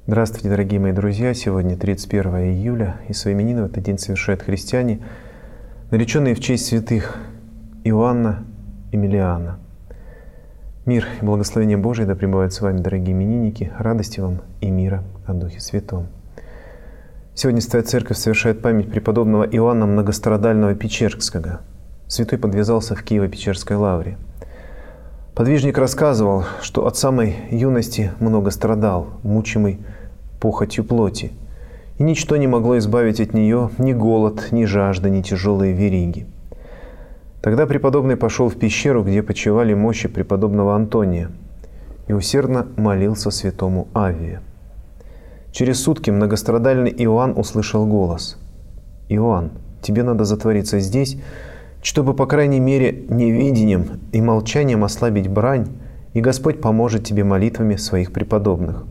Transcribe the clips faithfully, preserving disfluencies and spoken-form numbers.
Здравствуйте, дорогие мои друзья! Сегодня тридцать первое июля, и свои именины в этот день совершают христиане, нареченные в честь святых Иоанна и Емельяна. Мир и благословение Божие да пребывают с вами, дорогие именинники, радости вам и мира о Духе Святом. Сегодня Святая Церковь совершает память преподобного Иоанна Многострадального Печерского. Святой подвязался в Киево-Печерской лавре. Подвижник рассказывал, что от самой юности много страдал, мучимый похотью плоти, и ничто не могло избавить от нее ни голод, ни жажда, ни тяжелые вериги. Тогда преподобный пошел в пещеру, где почивали мощи преподобного Антония, и усердно молился святому Авве. Через сутки многострадальный Иоанн услышал голос: «Иоанн, тебе надо затвориться здесь, чтобы, по крайней мере, невидением и молчанием ослабить брань, и Господь поможет тебе молитвами своих преподобных».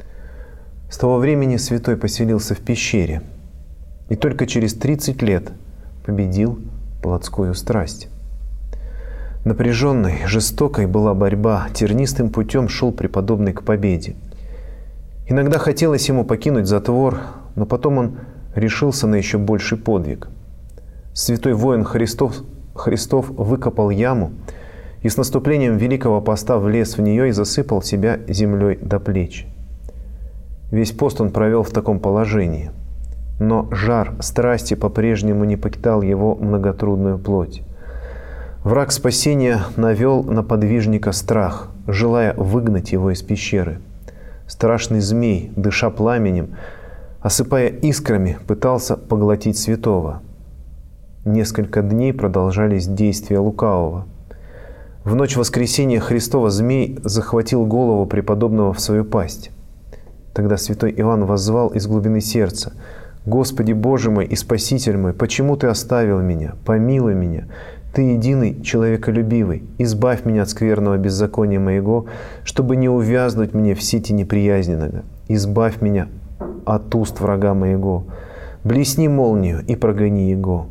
С того времени святой поселился в пещере, и только через тридцать лет победил плотскую страсть. Напряженной, жестокой была борьба, тернистым путем шел преподобный к победе. Иногда хотелось ему покинуть затвор, но потом он решился на еще больший подвиг. Святой воин Христов, Христов выкопал яму и с наступлением Великого Поста влез в нее и засыпал себя землей до плеч. Весь пост он провел в таком положении, но жар страсти по-прежнему не покидал его многотрудную плоть. Враг спасения навел на подвижника страх, желая выгнать его из пещеры. Страшный змей, дыша пламенем, осыпая искрами, пытался поглотить святого. Несколько дней продолжались действия лукавого. В ночь воскресения Христова змей захватил голову преподобного в свою пасть. Тогда святой Иоанн воззвал из глубины сердца: «Господи Боже мой и Спаситель мой, почему Ты оставил меня? Помилуй меня. Ты единый человеколюбивый. Избавь меня от скверного беззакония моего, чтобы не увязнуть мне в сети неприязненного. Избавь меня от уст врага моего. Блесни молнию и прогони его».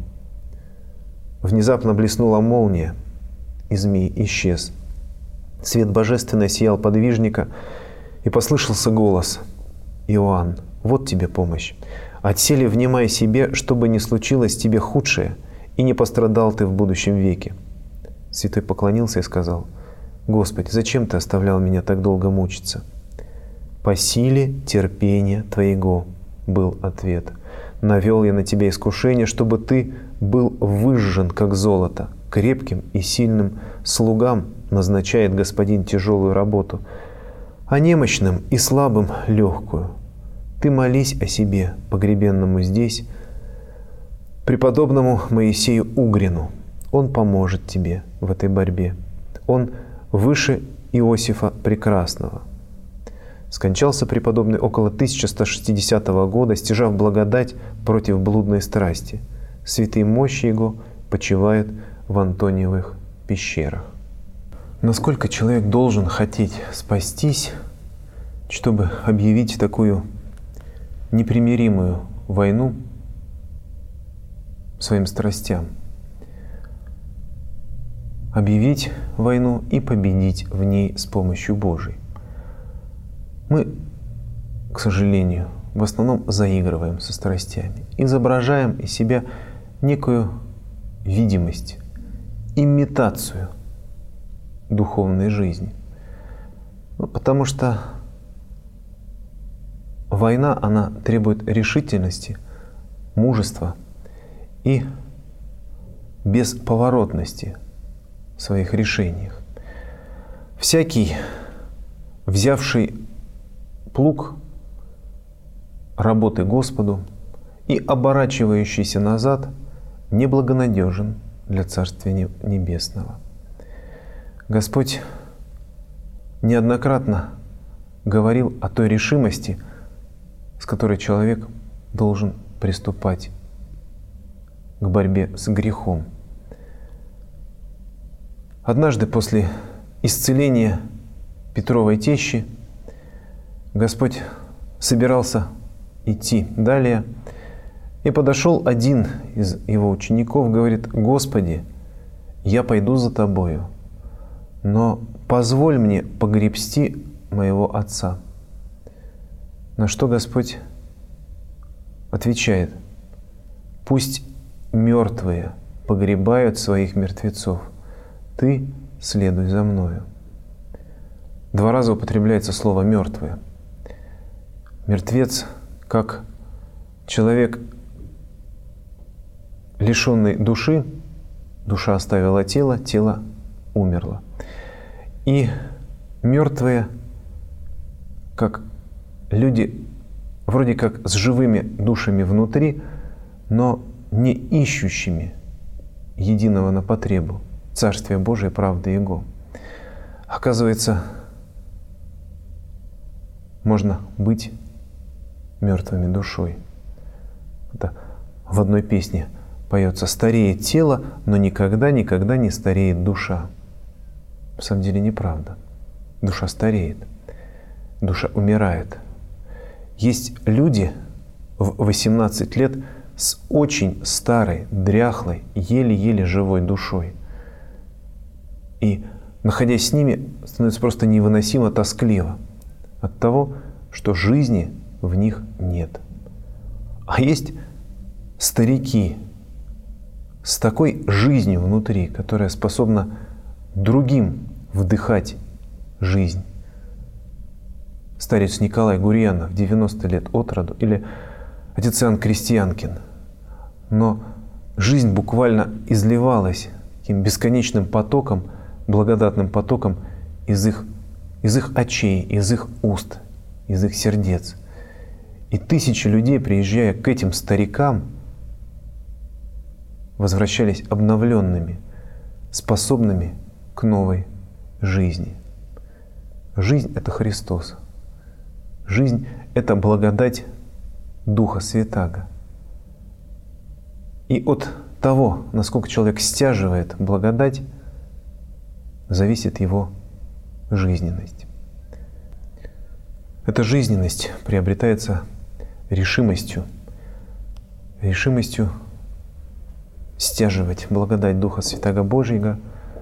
Внезапно блеснула молния, и змей исчез. Свет божественный сиял подвижника, и послышался голос: «Иоанн, вот тебе помощь. Отселе внимай себе, чтобы не случилось тебе худшее, и не пострадал ты в будущем веке». Святой поклонился и сказал: «Господи, зачем Ты оставлял меня так долго мучиться?» «По силе терпения Твоего», — был ответ. «Навел я на тебя искушение, чтобы ты был выжжен, как золото. Крепким и сильным слугам назначает Господин тяжелую работу, а немощным и слабым — легкую. Ты молись о себе, погребенному здесь, преподобному Моисею Угрину. Он поможет тебе в этой борьбе. Он выше Иосифа Прекрасного». Скончался преподобный около тысяча сто шестидесятого года, стяжав благодать против блудной страсти. Святые мощи его почивают в Антониевых пещерах. Насколько человек должен хотеть спастись, чтобы объявить такую непримиримую войну своим страстям? Объявить войну и победить в ней с помощью Божией. Мы, к сожалению, в основном заигрываем со страстями, изображаем из себя некую видимость, имитацию духовной жизни. Ну, потому что война, она требует решительности, мужества и бесповоротности в своих решениях. Всякий, взявший плуг работы Господу и оборачивающийся назад, неблагонадежен для Царствия Небесного. Господь неоднократно говорил о той решимости, с которой человек должен приступать к борьбе с грехом. Однажды после исцеления Петровой тещи Господь собирался идти далее, и подошел один из его учеников, говорит: «Господи, я пойду за Тобою, но позволь мне погребсти моего отца». На что Господь отвечает: «Пусть мертвые погребают своих мертвецов, ты следуй за мною». Два раза употребляется слово «мертвые». Мертвец как человек, лишенный души, душа оставила тело, тело умерло. И мертвые как люди вроде как с живыми душами внутри, но не ищущими единого на потребу, Царствия Божия, правды Его. Оказывается, можно быть мертвыми душой. Это в одной песне поется: «Стареет тело, но никогда-никогда не стареет душа». На самом деле неправда. Душа стареет, душа умирает. Есть люди в восемнадцать лет с очень старой, дряхлой, еле-еле живой душой. И, находясь с ними, становится просто невыносимо тоскливо от того, что жизни в них нет. А есть старики с такой жизнью внутри, которая способна другим вдыхать жизнь. Старец Николай Гурьянов, девяносто лет от роду, или отец Иоанн Крестьянкин. Но жизнь буквально изливалась таким бесконечным потоком, благодатным потоком из их, из их очей, из их уст, из их сердец. И тысячи людей, приезжая к этим старикам, возвращались обновленными, способными к новой жизни. Жизнь — это Христос. Жизнь — это благодать Духа Святаго. И от того, насколько человек стяживает благодать, зависит его жизненность. Эта жизненность приобретается решимостью, решимостью стяживать благодать Духа Святаго Божьего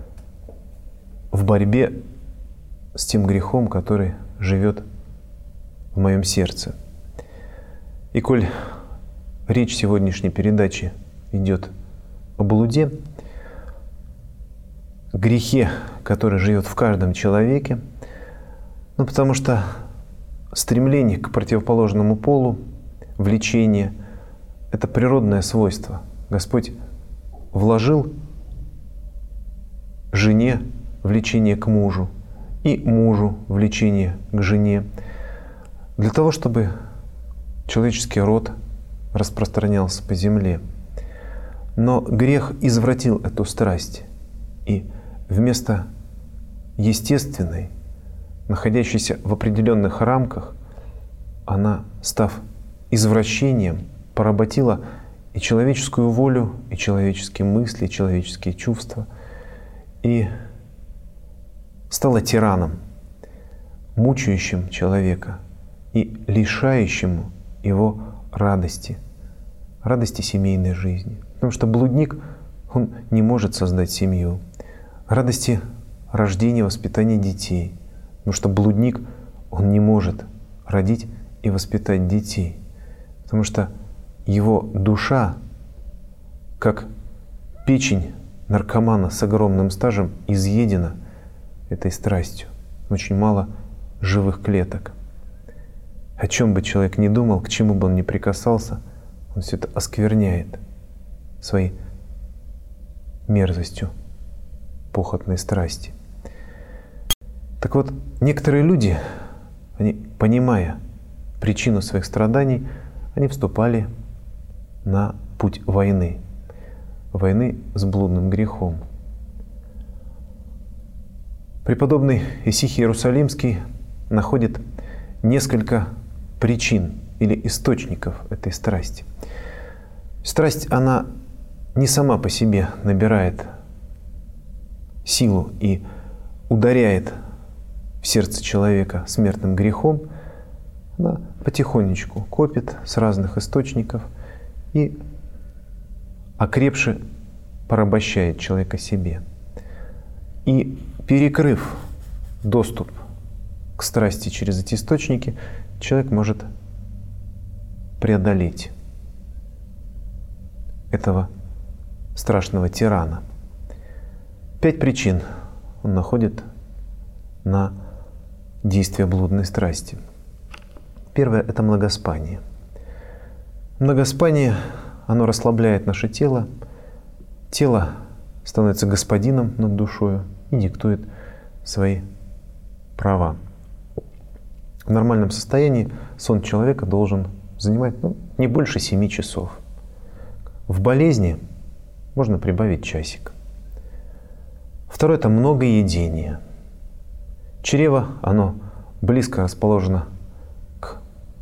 в борьбе с тем грехом, который живет в моем сердце. И коль речь сегодняшней передачи идет о блуде, грехе, который живет в каждом человеке, ну, потому что стремление к противоположному полу, влечение — это природное свойство. Господь вложил жене влечение к мужу и мужу влечение к жене для того, чтобы человеческий род распространялся по земле. Но грех извратил эту страсть, и вместо естественной, находящейся в определенных рамках, она, став извращением, поработила и человеческую волю, и человеческие мысли, и человеческие чувства, и стала тираном, мучающим человека и лишающим его радости, радости семейной жизни. Потому что блудник, он не может создать семью, радости рождения, воспитания детей. Потому что блудник, он не может родить и воспитать детей. Потому что его душа, как печень наркомана с огромным стажем, изъедена этой страстью. Очень мало живых клеток. О чем бы человек ни думал, к чему бы он ни прикасался, он все это оскверняет своей мерзостью похотной страсти. Так вот, некоторые люди, они, понимая причину своих страданий, они вступали на путь войны, войны с блудным грехом. Преподобный Исихий Иерусалимский находит несколько причин или источников этой страсти. Страсть, она не сама по себе набирает силу и ударяет в сердце человека смертным грехом, она потихонечку копит с разных источников и окрепше порабощает человека себе. И перекрыв доступ к страсти через эти источники, человек может преодолеть этого страшного тирана. Пять причин он находит на действие блудной страсти. Первое – это многоспание. Многоспание, оно расслабляет наше тело. Тело становится господином над душою и диктует свои права. В нормальном состоянии сон человека должен занимать ну, не больше семи часов. В болезни можно прибавить часик. Второе – это многоедение. Чрево, оно близко расположено к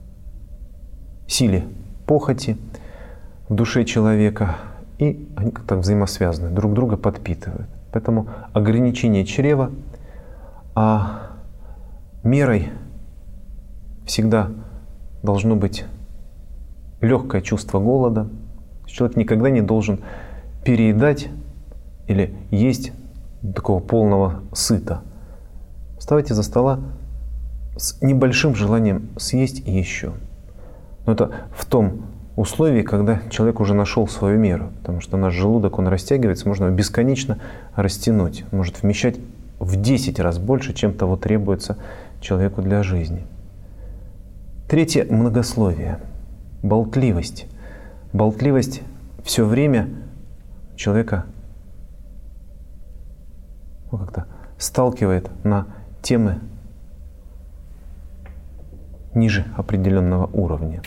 силе похоти в душе человека, и они как-то взаимосвязаны, друг друга подпитывают. Поэтому ограничение чрева, а мерой всегда должно быть легкое чувство голода. Человек никогда не должен переедать или есть такого полного сыта. Вставайте за стола с небольшим желанием съесть еще. Но это в том условии, когда человек уже нашел свою меру. Потому что наш желудок, он растягивается, можно его бесконечно растянуть. Он может вмещать в десять раз больше, чем того требуется человеку для жизни. Третье – многословие, болтливость. Болтливость все время человека ну, как-то сталкивает на темы ниже определенного уровня.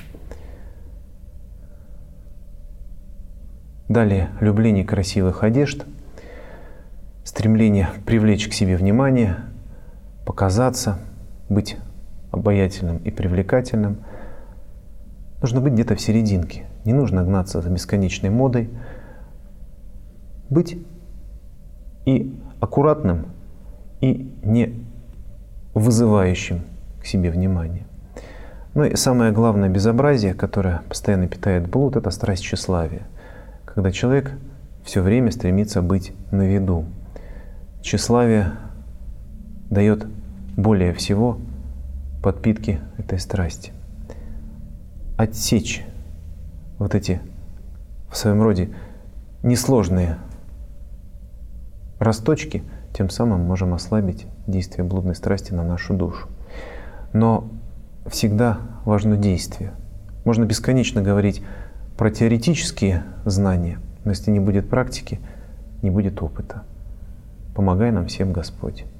Далее любление красивых одежд, стремление привлечь к себе внимание, показаться, быть обаятельным и привлекательным. Нужно быть где-то в серединке. Не нужно гнаться за бесконечной модой. Быть и аккуратным, и не вызывающим к себе внимание. Ну и самое главное безобразие, которое постоянно питает блуд, это страсть тщеславия. Когда человек все время стремится быть на виду. Тщеславие дает более всего подпитки этой страсти. Отсечь вот эти в своем роде несложные росточки, тем самым можем ослабить действие блудной страсти на нашу душу. Но всегда важно действие. Можно бесконечно говорить про теоретические знания, но если не будет практики, не будет опыта. Помогай нам всем Господь.